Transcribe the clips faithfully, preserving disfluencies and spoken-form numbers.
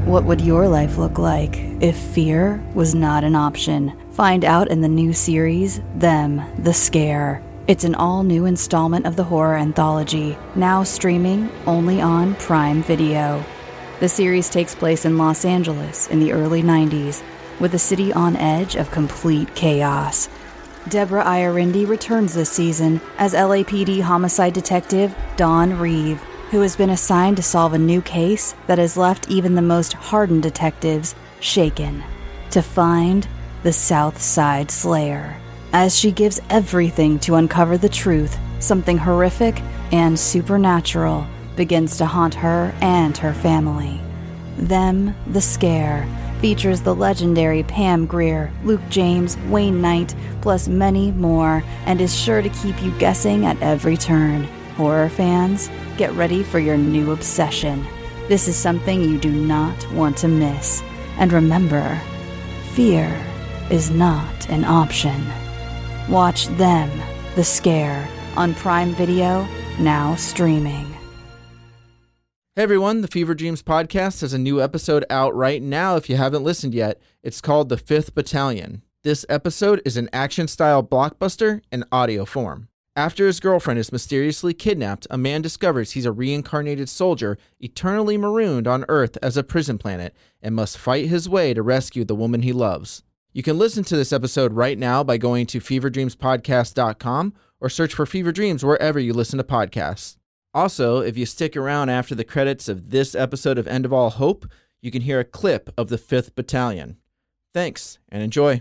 What would your life look like if fear was not an option? Find out in the new series, Them, the Scare. It's an all-new installment of the horror anthology, now streaming only on Prime Video. The series takes place in Los Angeles in the early nineties, with the city on edge of complete chaos. Deborah Iorindi returns this season as L A P D homicide detective Dawn Reeve, who has been assigned to solve a new case that has left even the most hardened detectives shaken, to find the South Side Slayer. As she gives everything to uncover the truth, something horrific and supernatural begins to haunt her and her family. Them, the Scare, features the legendary Pam Grier, Luke James, Wayne Knight, plus many more, and is sure to keep you guessing at every turn. Horror fans, get ready for your new obsession. This is something you do not want to miss. And remember, fear is not an option. Watch Them, the Scare, on Prime Video, now streaming. Hey everyone, the Fever Dreams podcast has a new episode out right now if you haven't listened yet. It's called The Fifth Battalion. This episode is an action-style blockbuster in audio form. After his girlfriend is mysteriously kidnapped, a man discovers he's a reincarnated soldier eternally marooned on Earth as a prison planet and must fight his way to rescue the woman he loves. You can listen to this episode right now by going to fever dreams podcast dot com or search for Fever Dreams wherever you listen to podcasts. Also, if you stick around after the credits of this episode of End of All Hope, you can hear a clip of the Fifth Battalion. Thanks, and enjoy.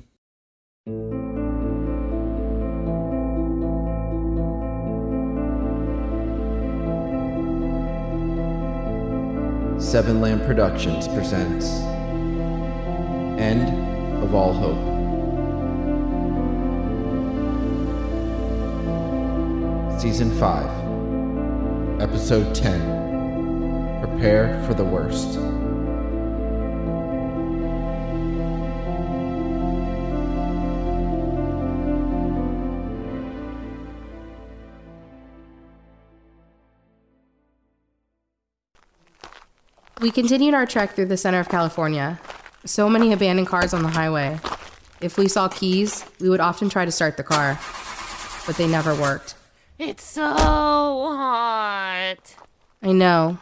Seven Lamb Productions presents End of All Hope. Season five, Episode ten, Prepare for the Worst. We continued our trek through the center of California. So many abandoned cars on the highway. If we saw keys, we would often try to start the car, but they never worked. It's so hot. I know.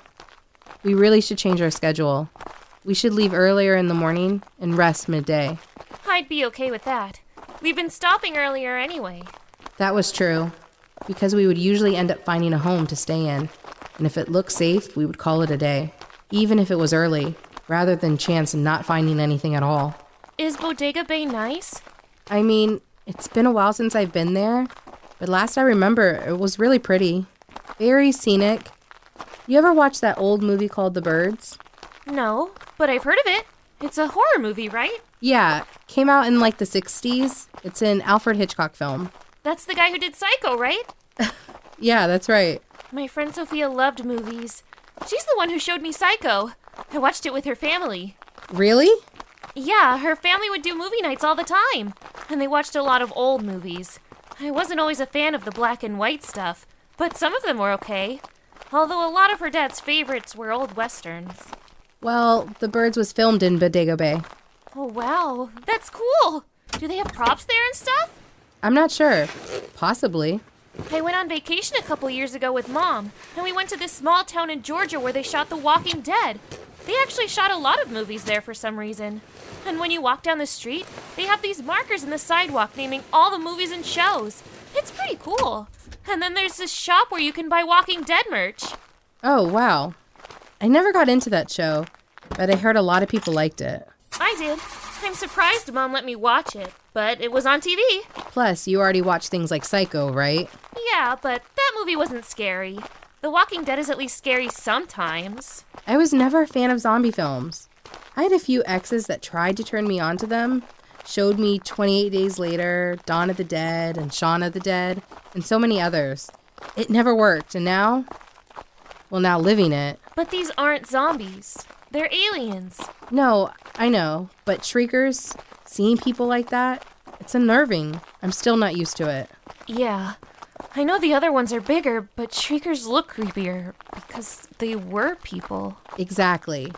We really should change our schedule. We should leave earlier in the morning and rest midday. I'd be okay with that. We've been stopping earlier anyway. That was true, because we would usually end up finding a home to stay in, and if it looked safe, we would call it a day, even if it was early, rather than chance not finding anything at all. Is Bodega Bay nice? I mean, it's been a while since I've been there, but last I remember, it was really pretty. Very scenic. You ever watch that old movie called The Birds? No, but I've heard of it. It's a horror movie, right? Yeah, came out in like the sixties. It's an Alfred Hitchcock film. That's the guy who did Psycho, right? Yeah, that's right. My friend Sophia loved movies. She's the one who showed me Psycho. I watched it with her family. Really? Yeah, her family would do movie nights all the time. And they watched a lot of old movies. I wasn't always a fan of the black and white stuff, but some of them were okay. Although a lot of her dad's favorites were old westerns. Well, The Birds was filmed in Bodega Bay. Oh, wow. That's cool. Do they have props there and stuff? I'm not sure. Possibly. I went on vacation a couple years ago with Mom, and we went to this small town in Georgia where they shot The Walking Dead. They actually shot a lot of movies there for some reason. And when you walk down the street, they have these markers in the sidewalk naming all the movies and shows. It's pretty cool. And then there's this shop where you can buy Walking Dead merch. Oh, wow. I never got into that show, but I heard a lot of people liked it. I did. I'm surprised Mom let me watch it, but it was on T V. Plus, you already watched things like Psycho, right? Yeah, but that movie wasn't scary. The Walking Dead is at least scary sometimes. I was never a fan of zombie films. I had a few exes that tried to turn me onto them, showed me twenty-eight Days Later, Dawn of the Dead, and Shaun of the Dead, and so many others. It never worked, and now... Well, now living it... But these aren't zombies. They're aliens. No, I know, but shriekers, seeing people like that, it's unnerving. I'm still not used to it. Yeah. I know the other ones are bigger, but shriekers look creepier because they were people. Exactly.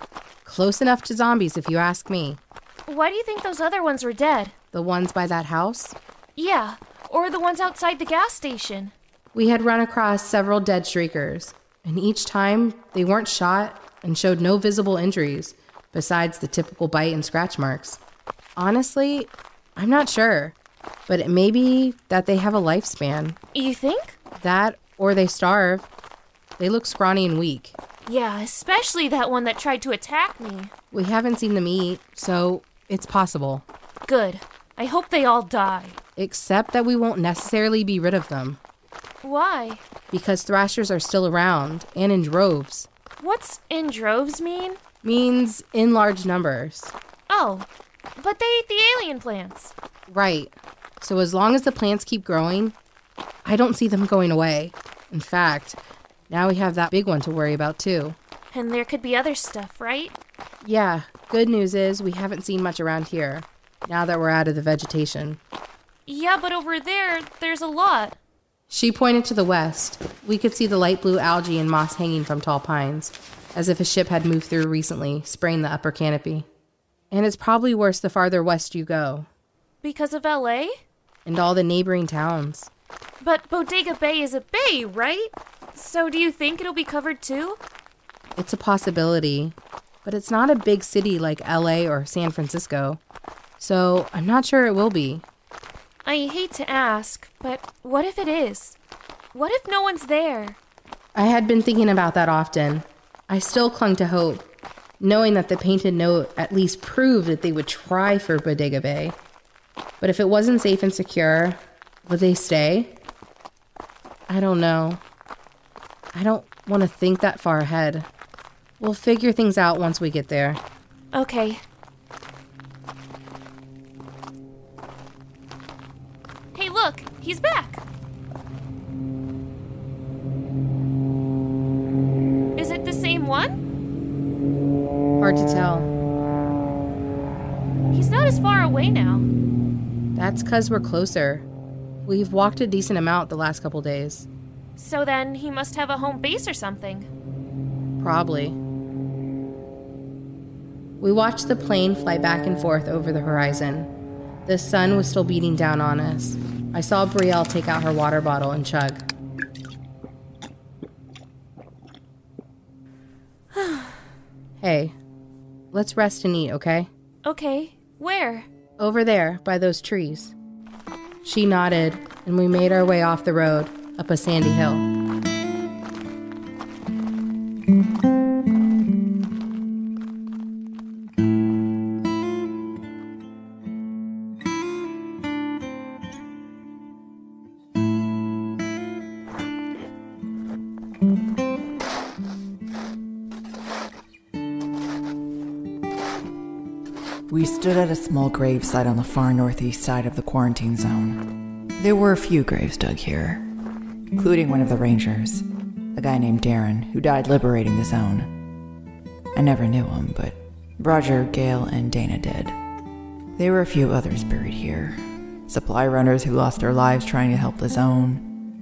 Close enough to zombies, if you ask me. Why do you think those other ones were dead? The ones by that house? Yeah, or the ones outside the gas station. We had run across several dead shriekers, and each time they weren't shot and showed no visible injuries besides the typical bite and scratch marks. Honestly, I'm not sure, but it may be that they have a lifespan. You think? That, or they starve. They look scrawny and weak. Yeah, especially that one that tried to attack me. We haven't seen them eat, so it's possible. Good. I hope they all die. Except that we won't necessarily be rid of them. Why? Because thrashers are still around, and in droves. What's in droves mean? Means in large numbers. Oh, but they ate the alien plants. Right. So as long as the plants keep growing, I don't see them going away. In fact, now we have that big one to worry about too. And there could be other stuff, right? Yeah, good news is we haven't seen much around here, now that we're out of the vegetation. Yeah, but over there, there's a lot. She pointed to the west. We could see the light blue algae and moss hanging from tall pines, as if a ship had moved through recently, spraying the upper canopy. And it's probably worse the farther west you go. Because of L A? And all the neighboring towns. But Bodega Bay is a bay, right? So do you think it'll be covered too? It's a possibility, but it's not a big city like L A or San Francisco. So I'm not sure it will be. I hate to ask, but what if it is? What if no one's there? I had been thinking about that often. I still clung to hope, knowing that the painted note at least proved that they would try for Bodega Bay. But if it wasn't safe and secure, would they stay? I don't know. I don't want to think that far ahead. We'll figure things out once we get there. Okay. Hey, look! He's back! Is it the same one? Hard to tell. He's not as far away now. That's because we're closer. We've walked a decent amount the last couple days. So then he must have a home base or something. Probably. We watched the plane fly back and forth over the horizon. The sun was still beating down on us. I saw Brielle take out her water bottle and chug. Hey, let's rest and eat, okay? Okay, where? Over there, by those trees. She nodded, and we made our way off the road, up a sandy hill. We stood at a small gravesite on the far northeast side of the quarantine zone. There were a few graves dug here, including one of the rangers, a guy named Darren, who died liberating the zone. I never knew him, but Roger, Gail, and Dana did. There were a few others buried here. Supply runners who lost their lives trying to help the zone.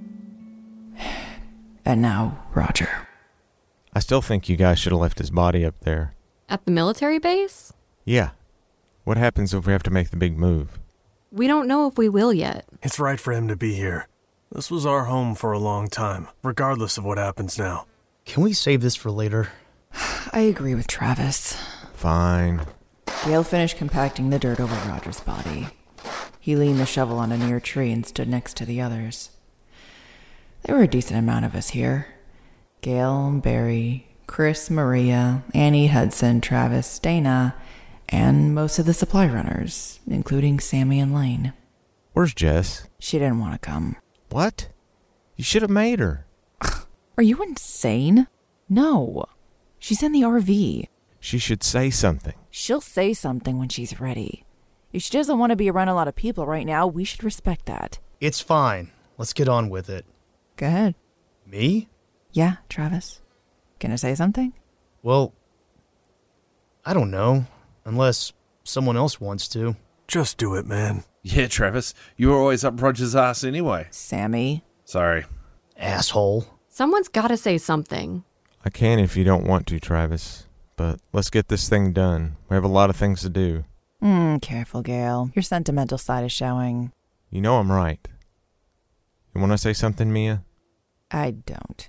And now, Roger. I still think you guys should have left his body up there. At the military base? Yeah. What happens if we have to make the big move? We don't know if we will yet. It's right for him to be here. This was our home for a long time, regardless of what happens now. Can we save this for later? I agree with Travis. Fine. Gail finished compacting the dirt over Roger's body. He leaned the shovel on a near tree and stood next to the others. There were a decent amount of us here. Gail, Barry, Chris, Maria, Annie, Hudson, Travis, Dana, and most of the supply runners, including Sammy and Lane. Where's Jess? She didn't want to come. What? You should have made her. Are you insane? No. She's in the R V. She should say something. She'll say something when she's ready. If she doesn't want to be around a lot of people right now, we should respect that. It's fine. Let's get on with it. Go ahead. Me? Yeah, Travis. Gonna say something? Well, I don't know. Unless someone else wants to. Just do it, man. Yeah, Travis. You were always up Roger's ass anyway. Sammy. Sorry. Asshole. Someone's gotta say something. I can if you don't want to, Travis. but let's get this thing done. We have a lot of things to do. Mm, careful, Gale. Your sentimental side is showing. You know I'm right. You want to say something, Mia? I don't.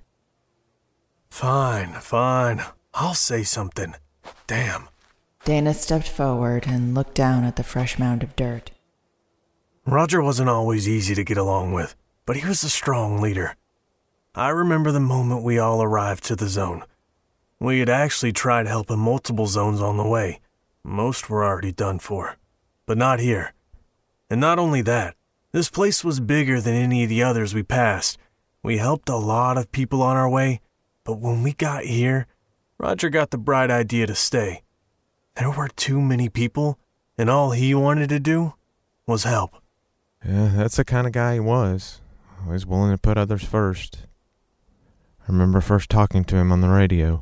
Fine, fine. I'll say something. Damn. Dana stepped forward and looked down at the fresh mound of dirt. Roger wasn't always easy to get along with, but he was a strong leader. I remember the moment we all arrived to the zone. We had actually tried helping multiple zones on the way. Most were already done for, but not here. And not only that, this place was bigger than any of the others we passed. We helped a lot of people on our way, but when we got here, Roger got the bright idea to stay. There were too many people, and all he wanted to do was help. Yeah, that's the kind of guy he was. Always willing to put others first. I remember first talking to him on the radio.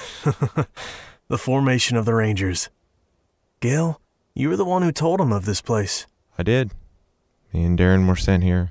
The formation of the Rangers. Gale, you were the one who told him of this place. I did. Me and Darren were sent here.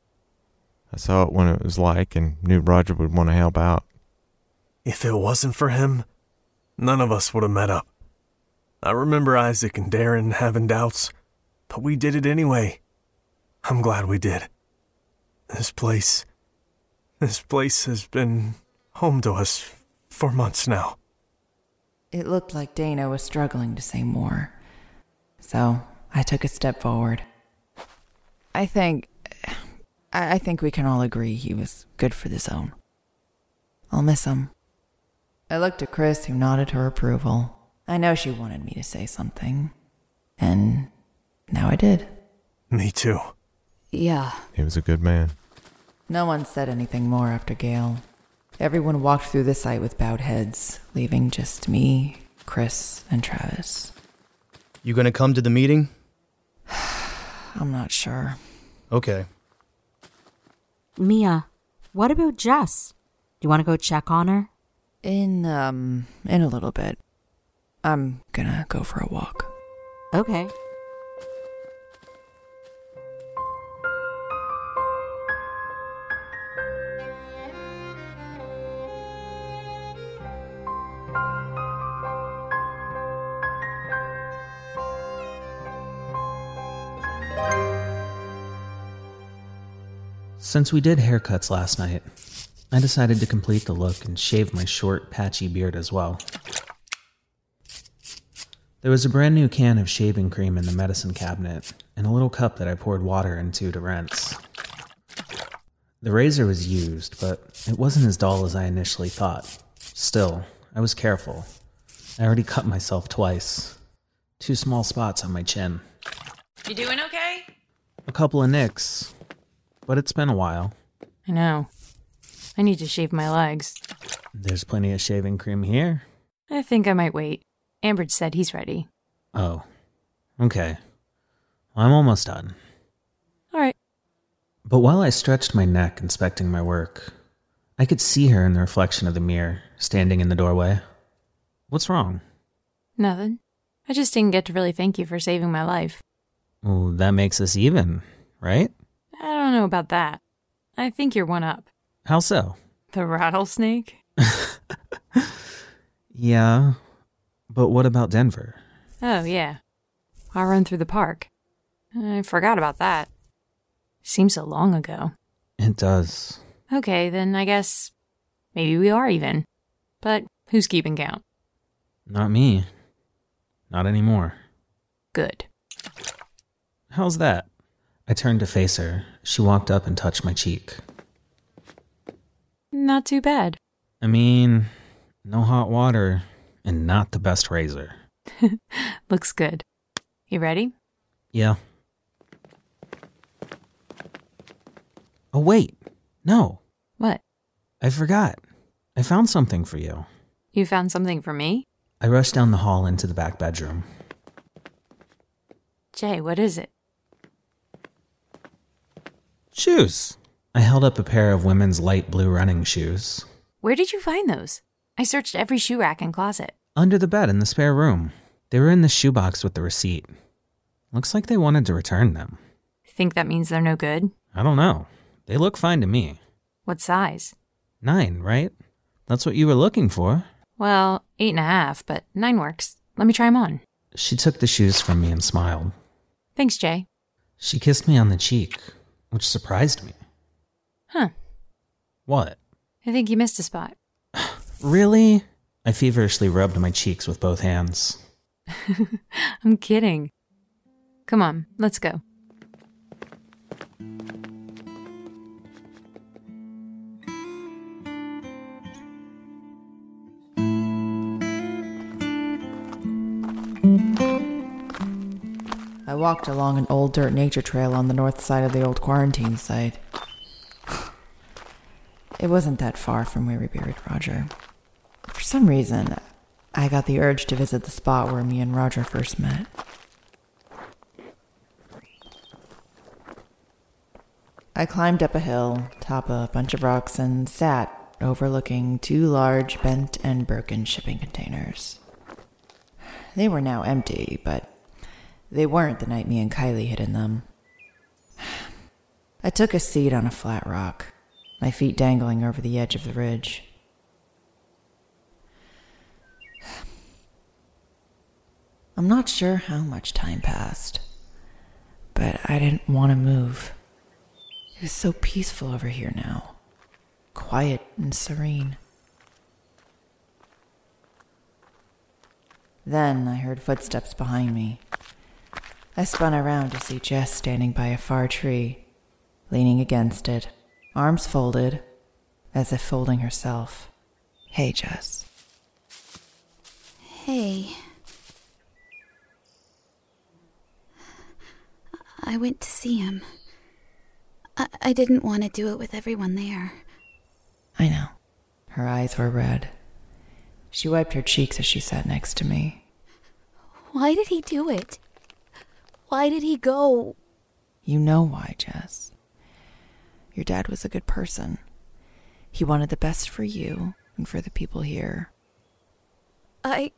I saw it when it was like and knew Roger would want to help out. If it wasn't for him, none of us would have met up. I remember Isaac and Darren having doubts, but we did it anyway. I'm glad we did. This place, this place has been home to us for months now. It looked like Dana was struggling to say more, so I took a step forward. I think, I think we can all agree he was good for the zone. I'll miss him. I looked at Chris, who nodded her approval. I know she wanted me to say something, and now I did. Me too. Yeah. He was a good man. No one said anything more after Gale. Everyone walked through the site with bowed heads, leaving just me, Chris, and Travis. You gonna come to the meeting? I'm not sure. Okay. Mia, what about Jess? Do you want to go check on her? In, um, in a little bit. I'm gonna go for a walk. Okay. Since we did haircuts last night, I decided to complete the look and shave my short, patchy beard as well. There was a brand new can of shaving cream in the medicine cabinet, and a little cup that I poured water into to rinse. The razor was used, but it wasn't as dull as I initially thought. Still, I was careful. I already cut myself twice. Two small spots on my chin. You doing okay? A couple of nicks, but it's been a while. I know. I need to shave my legs. There's plenty of shaving cream here. I think I might wait. Ambridge said he's ready. Oh, okay. I'm almost done. All right. But while I stretched my neck inspecting my work, I could see her in the reflection of the mirror, standing in the doorway. What's wrong? Nothing. I just didn't get to really thank you for saving my life. Well, that makes us even, right? I don't know about that. I think you're one up. How so? The rattlesnake? Yeah, but what about Denver? Oh, yeah. I'll run through the park. I forgot about that. Seems so long ago. It does. Okay, then I guess maybe we are even. But who's keeping count? Not me. Not anymore. Good. How's that? I turned to face her. She walked up and touched my cheek. Not too bad. I mean, no hot water and not the best razor. Looks good. You ready? Yeah. Oh, wait. No. What? I forgot. I found something for you. You found something for me? I rushed down the hall into the back bedroom. Jay, what is it? Shoes. I held up a pair of women's light blue running shoes. Where did you find those? I searched every shoe rack and closet. Under the bed in the spare room. They were in the shoebox with the receipt. Looks like they wanted to return them. Think that means they're no good? I don't know. They look fine to me. What size? Nine, right? That's what you were looking for. Well, eight and a half, but nine works. Let me try them on. She took the shoes from me and smiled. Thanks, Jay. She kissed me on the cheek, which surprised me. Huh. What? I think you missed a spot. Really? I feverishly rubbed my cheeks with both hands. I'm kidding. Come on, let's go. I walked along an old dirt nature trail on the north side of the old quarantine site. It wasn't that far from where we buried Roger. For some reason, I got the urge to visit the spot where me and Roger first met. I climbed up a hill, top a bunch of rocks, and sat overlooking two large bent and broken shipping containers. They were now empty, but they weren't the night me and Kylie hid in them. I took a seat on a flat rock, my feet dangling over the edge of the ridge. I'm not sure how much time passed, but I didn't want to move. It was so peaceful over here now, quiet and serene. Then I heard footsteps behind me. I spun around to see Jess standing by a far tree, leaning against it, arms folded, as if folding herself. Hey, Jess. Hey. I went to see him. I, I didn't want to do it with everyone there. I know. Her eyes were red. She wiped her cheeks as she sat next to me. Why did he do it? Why did he go? You know why, Jess. Your dad was a good person. He wanted the best for you and for the people here. I...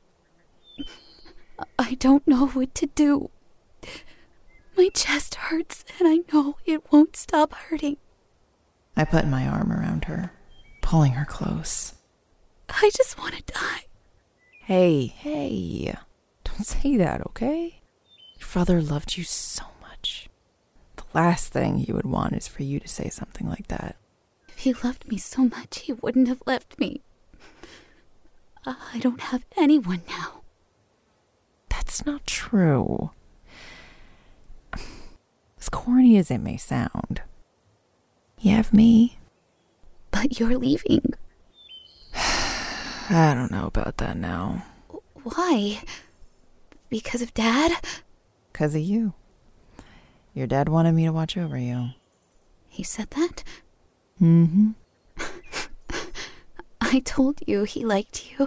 I don't know what to do. My chest hurts, and I know it won't stop hurting. I put my arm around her, pulling her close. I just want to die. Hey, hey. Don't say that, okay? Your father loved you so much. The last thing he would want is for you to say something like that. If he loved me so much, he wouldn't have left me. I don't have anyone now. That's not true. As corny as it may sound, you have me. But you're leaving. I don't know about that now. Why? Because of Dad? Because of you. Your dad wanted me to watch over you. He said that? Mm-hmm. I told you he liked you.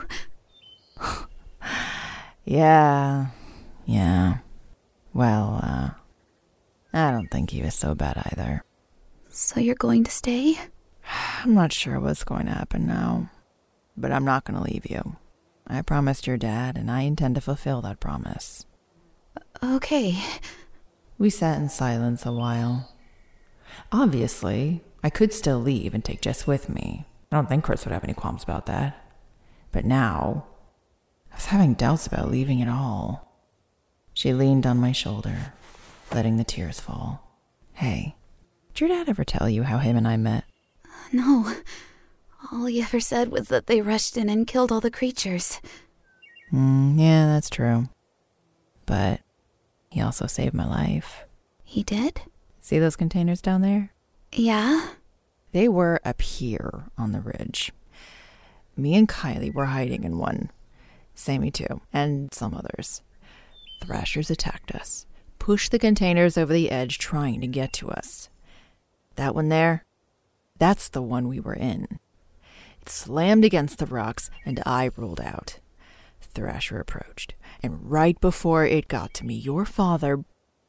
Yeah. Yeah. Well, uh... I don't think he was so bad either. So you're going to stay? I'm not sure what's going to happen now. But I'm not going to leave you. I promised your dad, and I intend to fulfill that promise. Okay. We sat in silence a while. Obviously, I could still leave and take Jess with me. I don't think Chris would have any qualms about that. But now, I was having doubts about leaving at all. She leaned on my shoulder, letting the tears fall. Hey, did your dad ever tell you how him and I met? No. All he ever said was that they rushed in and killed all the creatures. Mm, yeah, that's true. But he also saved my life. He did? See those containers down there? Yeah? They were up here on the ridge. Me and Kylie were hiding in one. Sammy too, and some others. Thrashers attacked us, pushed the containers over the edge trying to get to us. That one there, that's the one we were in. It slammed against the rocks and I rolled out. Thrasher approached, and right before it got to me, your father...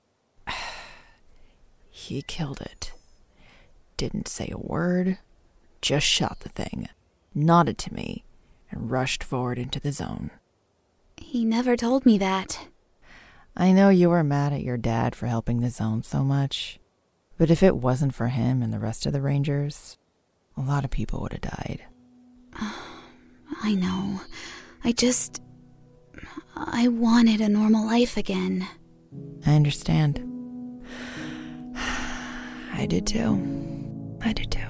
he killed it. Didn't say a word, just shot the thing, nodded to me, and rushed forward into the zone. He never told me that. I know you were mad at your dad for helping the zone so much, but if it wasn't for him and the rest of the Rangers, a lot of people would have died. I know. I just... I wanted a normal life again. I understand. I did too. I did too.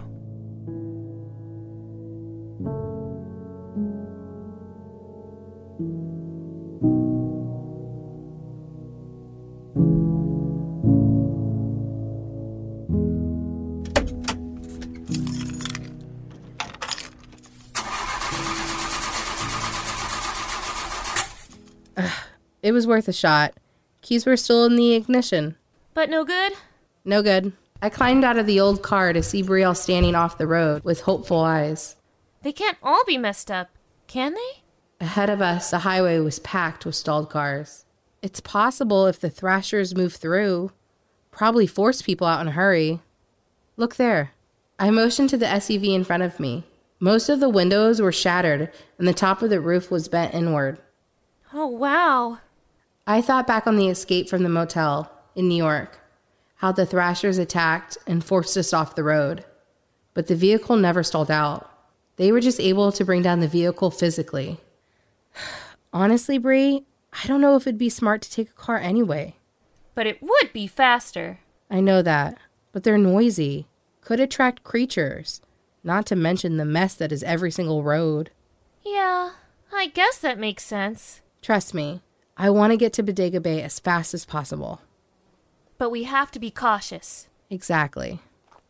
It was worth a shot. Keys were still in the ignition. But no good? No good. I climbed out of the old car to see Brielle standing off the road with hopeful eyes. They can't all be messed up, can they? Ahead of us, the highway was packed with stalled cars. It's possible if the Thrashers move through. Probably force people out in a hurry. Look there. I motioned to the S U V in front of me. Most of the windows were shattered, and the top of the roof was bent inward. Oh, wow. I thought back on the escape from the motel in New York, how the Thrashers attacked and forced us off the road. But the vehicle never stalled out. They were just able to bring down the vehicle physically. Honestly, Bree, I don't know if it'd be smart to take a car anyway. But it would be faster. I know that, but they're noisy. Could attract creatures, not to mention the mess that is every single road. Yeah, I guess that makes sense. Trust me, I want to get to Bodega Bay as fast as possible. But we have to be cautious. Exactly.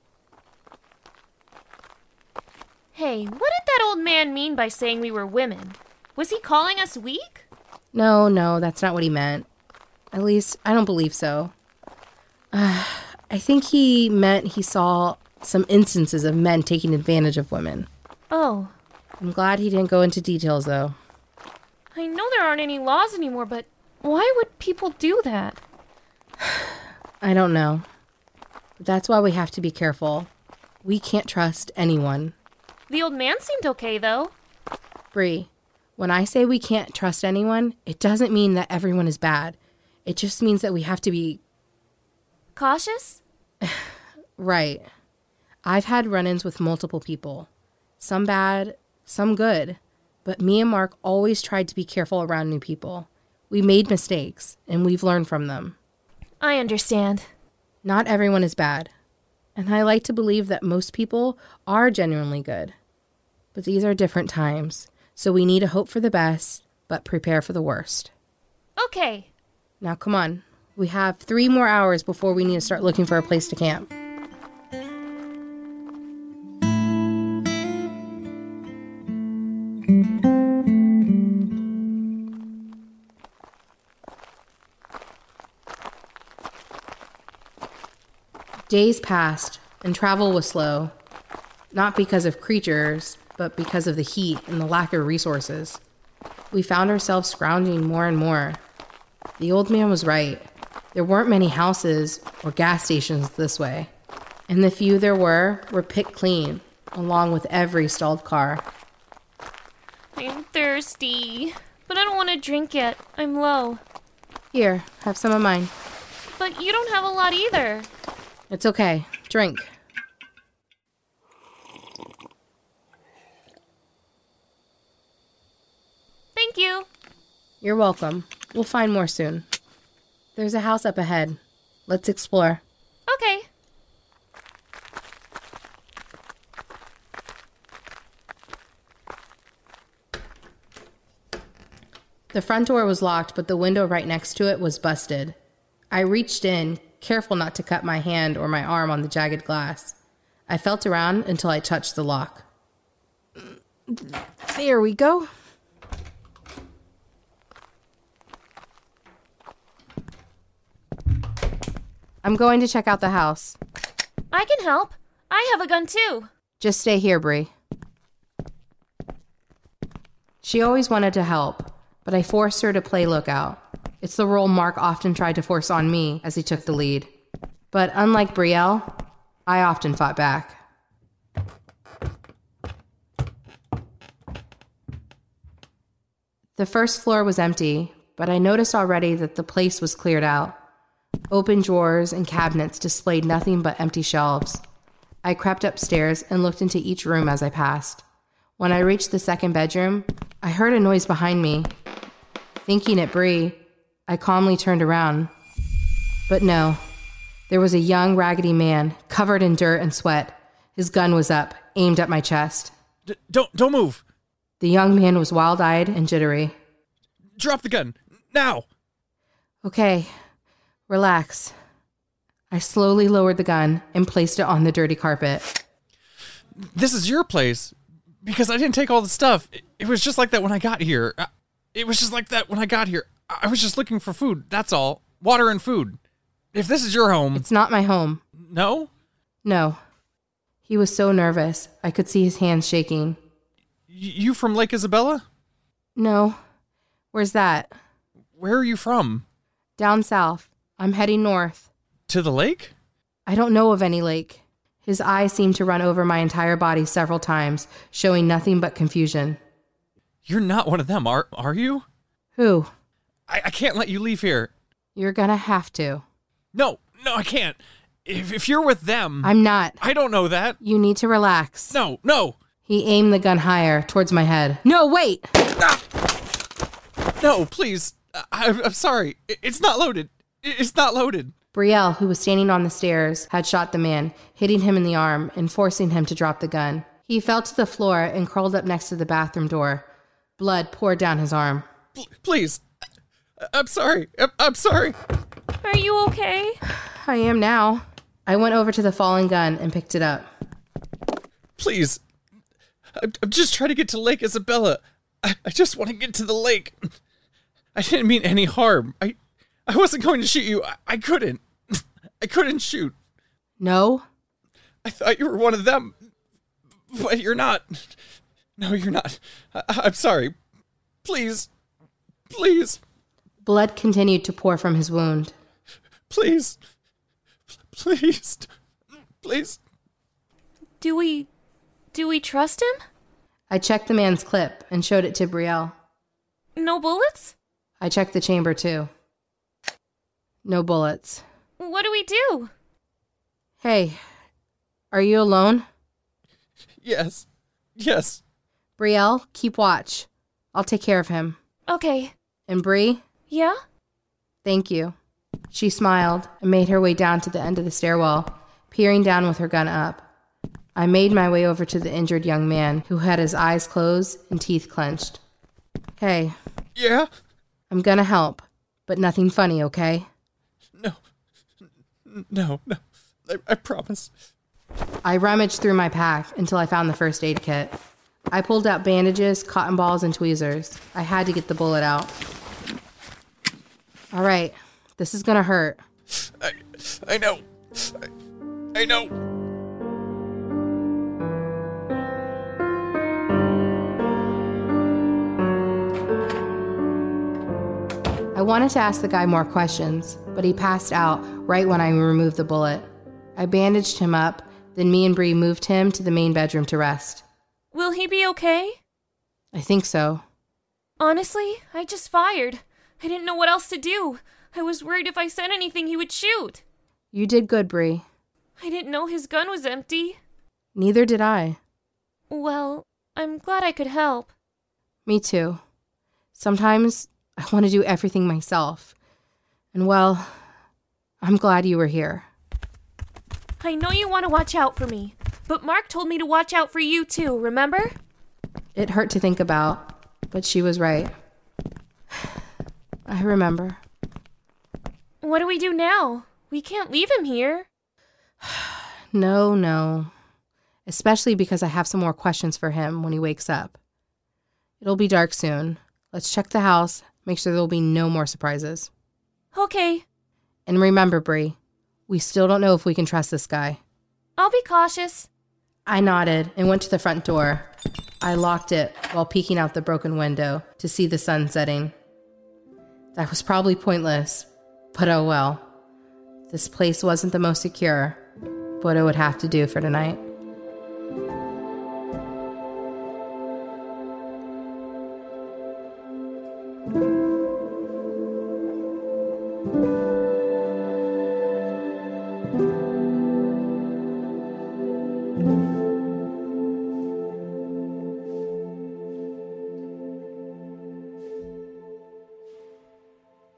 Hey, what did that old man mean by saying we were women? Was he calling us weak? No, no, that's not what he meant. At least, I don't believe so. Uh, I think he meant he saw some instances of men taking advantage of women. Oh. I'm glad he didn't go into details, though. I know there aren't any laws anymore, but why would people do that? I don't know. But that's why we have to be careful. We can't trust anyone. The old man seemed okay, though. Bree, when I say we can't trust anyone, it doesn't mean that everyone is bad. It just means that we have to be... Cautious? Right. I've had run-ins with multiple people. Some bad, some good. But me and Mark always tried to be careful around new people. We made mistakes, and we've learned from them. I understand. Not everyone is bad. And I like to believe that most people are genuinely good. But these are different times, so we need to hope for the best, but prepare for the worst. Okay. Now come on. We have three more hours before we need to start looking for a place to camp. Days passed, and travel was slow. Not because of creatures, but because of the heat and the lack of resources. We found ourselves scrounging more and more. The old man was right. There weren't many houses or gas stations this way. And the few there were were picked clean, along with every stalled car. I'm thirsty, but I don't want to drink yet. I'm low. Here, have some of mine. But you don't have a lot either. It's okay. Drink. Thank you. You're welcome. We'll find more soon. There's a house up ahead. Let's explore. Okay. The front door was locked, but the window right next to it was busted. I reached in, careful not to cut my hand or my arm on the jagged glass. I felt around until I touched the lock. There we go. I'm going to check out the house. I can help. I have a gun too. Just stay here, Bree. She always wanted to help, but I forced her to play lookout. It's the role Mark often tried to force on me as he took the lead. But unlike Brielle, I often fought back. The first floor was empty, but I noticed already that the place was cleared out. Open drawers and cabinets displayed nothing but empty shelves. I crept upstairs and looked into each room as I passed. When I reached the second bedroom, I heard a noise behind me. Thinking it Bree, I calmly turned around. But no, there was a young, raggedy man, covered in dirt and sweat. His gun was up, aimed at my chest. D- don't, don't move. The young man was wild-eyed and jittery. Drop the gun, now. Okay, relax. I slowly lowered the gun and placed it on the dirty carpet. This is your place, because I didn't take all the stuff. It, it was just like that when I got here. I, it was just like that when I got here. I was just looking for food, that's all. Water and food. If this is your home... It's not my home. No? No. He was so nervous, I could see his hands shaking. Y- you from Lake Isabella? No. Where's that? Where are you from? Down south. I'm heading north. To the lake? I don't know of any lake. His eyes seemed to run over my entire body several times, showing nothing but confusion. You're not one of them, are are you? Who? I, I can't let you leave here. You're gonna have to. No, no, I can't. If, if you're with them... I'm not. I don't know that. You need to relax. No, no. He aimed the gun higher, towards my head. No, wait! Ah! No, please. I, I'm sorry. It's not loaded. It's not loaded. Brielle, who was standing on the stairs, had shot the man, hitting him in the arm and forcing him to drop the gun. He fell to the floor and curled up next to the bathroom door. Blood poured down his arm. P- please. I'm sorry. I'm, I'm sorry. Are you okay? I am now. I went over to the fallen gun and picked it up. Please. I'm, I'm just trying to get to Lake Isabella. I, I just want to get to the lake. I didn't mean any harm. I I wasn't going to shoot you. I, I couldn't. I couldn't shoot. No? I thought you were one of them. But you're not. No, you're not. I, I'm sorry. Please. Please. Blood continued to pour from his wound. Please. Please. Please. Do we... do we trust him? I checked the man's clip and showed it to Brielle. No bullets? I checked the chamber too. No bullets. What do we do? Hey, are you alone? Yes. Yes. Brielle, keep watch. I'll take care of him. Okay. And Bri? Yeah? Thank you. She smiled and made her way down to the end of the stairwell, peering down with her gun up. I made my way over to the injured young man who had his eyes closed and teeth clenched. Hey. Yeah? I'm gonna help, but nothing funny, okay? No. No, no. I, I promise. I rummaged through my pack until I found the first aid kit. I pulled out bandages, cotton balls, and tweezers. I had to get the bullet out. All right, this is gonna hurt. I, I know. I, I know. I wanted to ask the guy more questions, but he passed out right when I removed the bullet. I bandaged him up, then me and Bri moved him to the main bedroom to rest. Will he be okay? I think so. Honestly, I just fired. I didn't know what else to do. I was worried if I said anything he would shoot. You did good, Bri. I didn't know his gun was empty. Neither did I. Well, I'm glad I could help. Me too. Sometimes I want to do everything myself. And well, I'm glad you were here. I know you want to watch out for me, but Mark told me to watch out for you too, remember? It hurt to think about, but she was right. I remember. What do we do now? We can't leave him here. No, no. Especially because I have some more questions for him when he wakes up. It'll be dark soon. Let's check the house, make sure there'll be no more surprises. Okay. And remember, Bri, we still don't know if we can trust this guy. I'll be cautious. I nodded and went to the front door. I locked it while peeking out the broken window to see the sun setting. That was probably pointless, but oh well. This place wasn't the most secure, but it would have to do for tonight.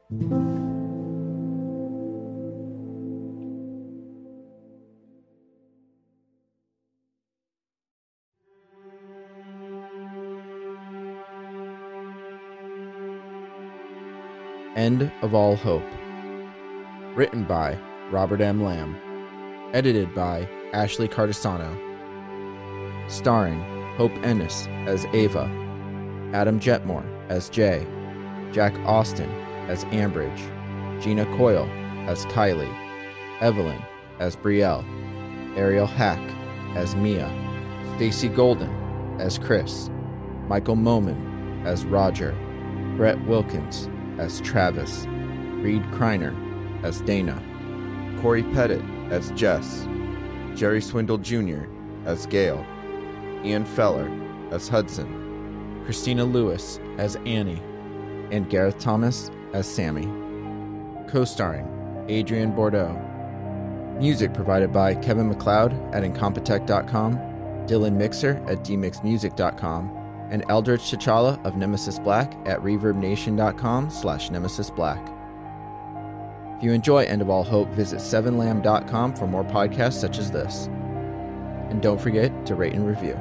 End of All Hope. Written by Robert M. Lamb. Edited by Ashley Cardisano. Starring Hope Ennis as Ava, Adam Jetmore as Jay, Jack Austin as Ambridge, Gina Coyle as Kylie, Evelyn as Brielle, Ariel Hack as Mia, Stacy Golden as Chris, Michael Moman as Roger, Brett Wilkins as Travis, Reed Kreiner as Dana, Corey Pettit as Jess, Jerry Swindle Junior as Gail, Ian Feller as Hudson, Christina Lewis as Annie, and Gareth Thomas as Sammy. Co-starring Adrian Bordeaux. Music provided by Kevin MacLeod at Incompetech dot com, Dylan Mixer at d mix music dot com, and Eldridge T'Challa of Nemesis Black at reverb nation dot com slash nemesis black. If you enjoy End of All Hope, visit seven lamb dot com for more podcasts such as this. And don't forget to rate and review.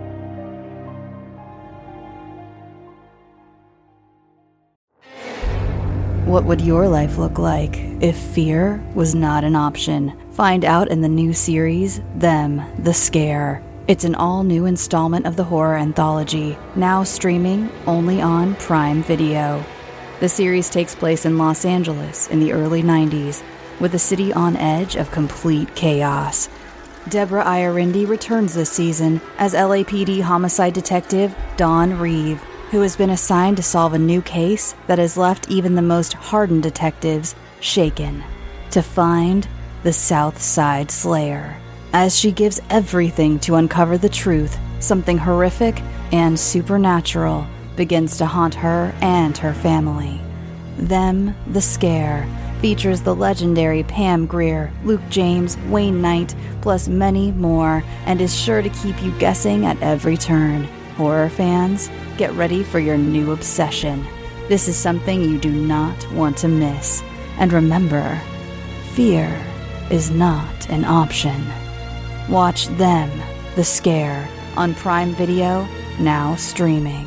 What would your life look like if fear was not an option? Find out in the new series, Them, the Scare. It's an all-new installment of the horror anthology, now streaming only on Prime Video. The series takes place in Los Angeles in the early nineties, with the city on edge of complete chaos. Deborah Iorindi returns this season as L A P D homicide detective Dawn Reeve, who has been assigned to solve a new case that has left even the most hardened detectives shaken, to find the South Side Slayer. As she gives everything to uncover the truth, something horrific and supernatural begins to haunt her and her family. Them, the Scare, features the legendary Pam Grier, Luke James, Wayne Knight, plus many more, and is sure to keep you guessing at every turn. Horror fans, get ready for your new obsession. This is something you do not want to miss. And remember, fear is not an option. Watch Them, the Scare, on Prime Video, now streaming.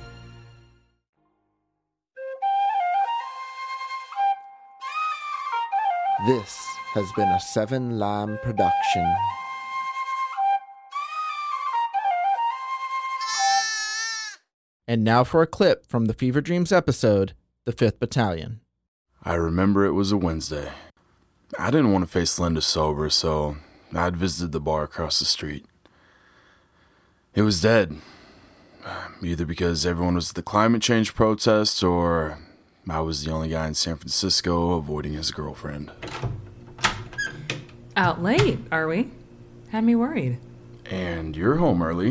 This has been a Seven Lamb production. And now for a clip from the Fever Dreams episode, The Fifth Battalion. I remember it was a Wednesday. I didn't want to face Linda sober, so I'd visited the bar across the street. It was dead. Either because everyone was at the climate change protests, or I was the only guy in San Francisco avoiding his girlfriend. Out late, are we? Had me worried. And you're home early.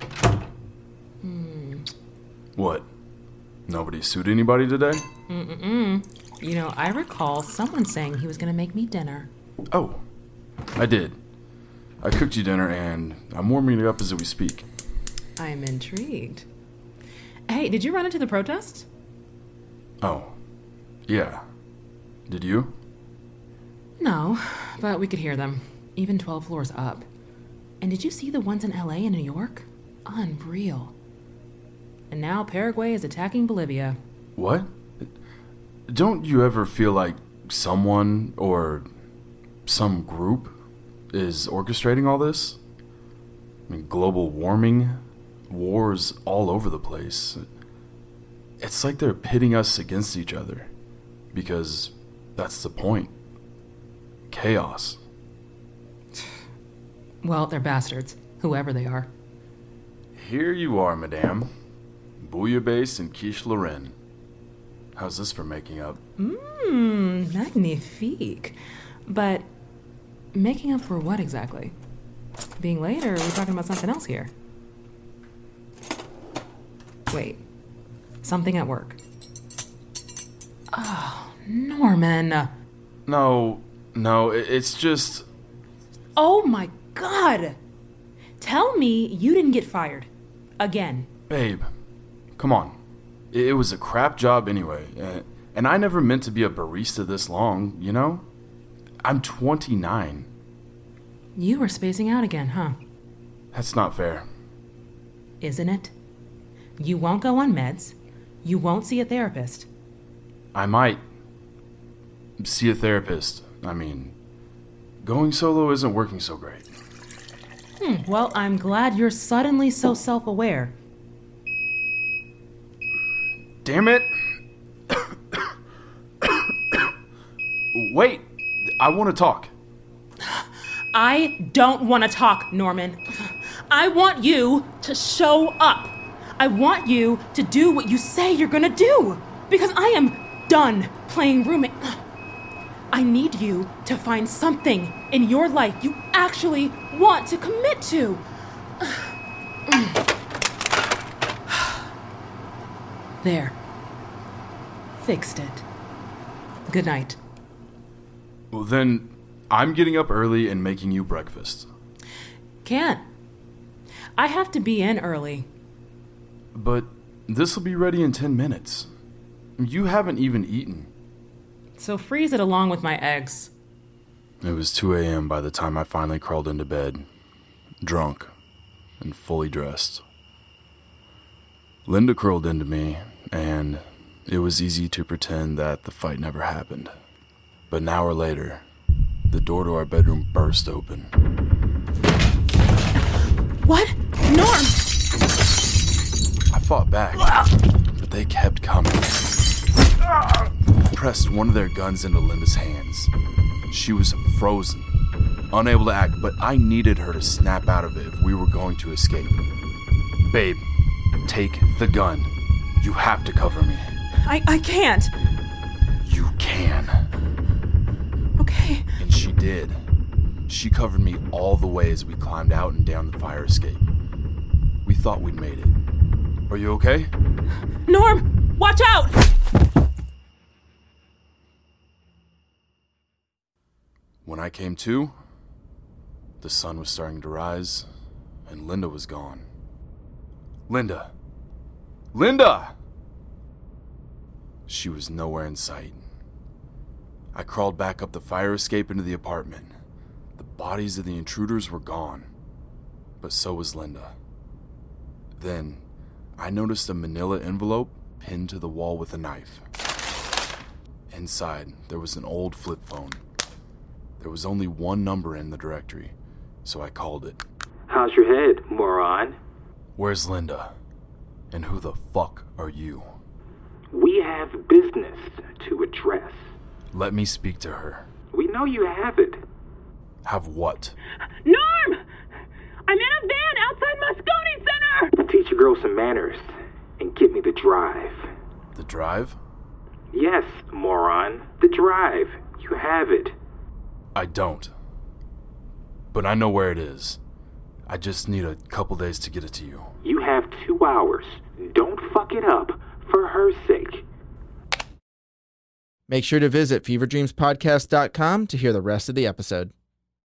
Hmm. What? Nobody sued anybody today? Mm-mm-mm. You know, I recall someone saying he was going to make me dinner. Oh, I did. I cooked you dinner, and I'm warming it up as we speak. I'm intrigued. Hey, did you run into the protest? Oh, yeah. Did you? No, but we could hear them, even twelve floors up. And did you see the ones in L A and New York? Unreal. And now Paraguay is attacking Bolivia. What? Don't you ever feel like someone or some group is orchestrating all this? I mean, global warming, wars all over the place. It's like they're pitting us against each other, because that's the point. Chaos. Well, they're bastards, whoever they are. Here you are, madame. Bouillabaisse and quiche Lorraine. How's this for making up? Mmm, magnifique. But making up for what exactly? Being late, or are we talking about something else here? Wait. Something at work. Oh, Norman. No, no, it's just... Oh my God! Tell me you didn't get fired. Again. Babe, come on. It was a crap job anyway, And I never meant to be a barista this long, you know? I'm twenty-nine. You were spacing out again, huh? That's not fair. Isn't it? You won't go on meds. You won't see a therapist. I might see a therapist. I mean, going solo isn't working so great. Hmm, well, I'm glad you're suddenly so self-aware. Damn it! Wait, I want to talk. I don't want to talk, Norman. I want you to show up. I want you to do what you say you're gonna do. Because I am done playing roommate. I need you to find something in your life you actually want to commit to. There. Fixed it. Good night. Well, then I'm getting up early and making you breakfast. Can't. I have to be in early. But this will be ready in ten minutes. You haven't even eaten. So freeze it along with my eggs. It was two a.m. by the time I finally crawled into bed, drunk and fully dressed. Linda curled into me, and it was easy to pretend that the fight never happened. But an hour later, the door to our bedroom burst open. What? Norm! I fought back, but they kept coming. I pressed one of their guns into Linda's hands. She was frozen, unable to act, but I needed her to snap out of it if we were going to escape. Babe, take the gun. You have to cover me. I, I can't. You can. Okay. And she did. She covered me all the way as we climbed out and down the fire escape. We thought we'd made it. Are you okay? Norm, watch out! When I came to, the sun was starting to rise, and Linda was gone. Linda! Linda! She was nowhere in sight. I crawled back up the fire escape into the apartment. The bodies of the intruders were gone, but so was Linda. Then, I noticed a manila envelope pinned to the wall with a knife. Inside, there was an old flip phone. There was only one number in the directory, so I called it. How's your head, moron? Where's Linda? And who the fuck are you? We have business to address. Let me speak to her. We know you have it. Have what? Norm! I'm in a van outside Moscone Center! Teach a girl some manners and give me the drive. The drive? Yes, moron. The drive. You have it. I don't. But I know where it is. I just need a couple days to get it to you. You have two hours. Don't fuck it up, for her sake. Make sure to visit fever dreams podcast dot com to hear the rest of the episode.